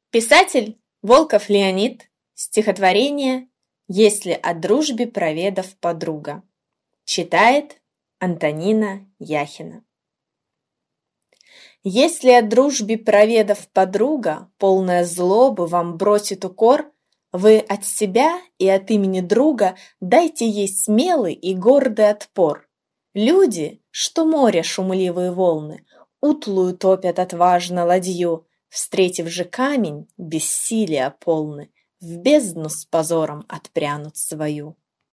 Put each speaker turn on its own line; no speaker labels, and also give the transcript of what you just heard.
Писатель Волков Леонид. Стихотворение «Если о дружбе проведав подруга». Читает Антонина Яхина. Если о дружбе проведав подруга, полная злобы вам бросит укор, вы от себя и от имени друга дайте ей смелый и гордый отпор. Люди, что море шумливые волны, утлую топят отважно ладью, встретив же камень, бессилия полны, в бездну с позором отпрянут свою.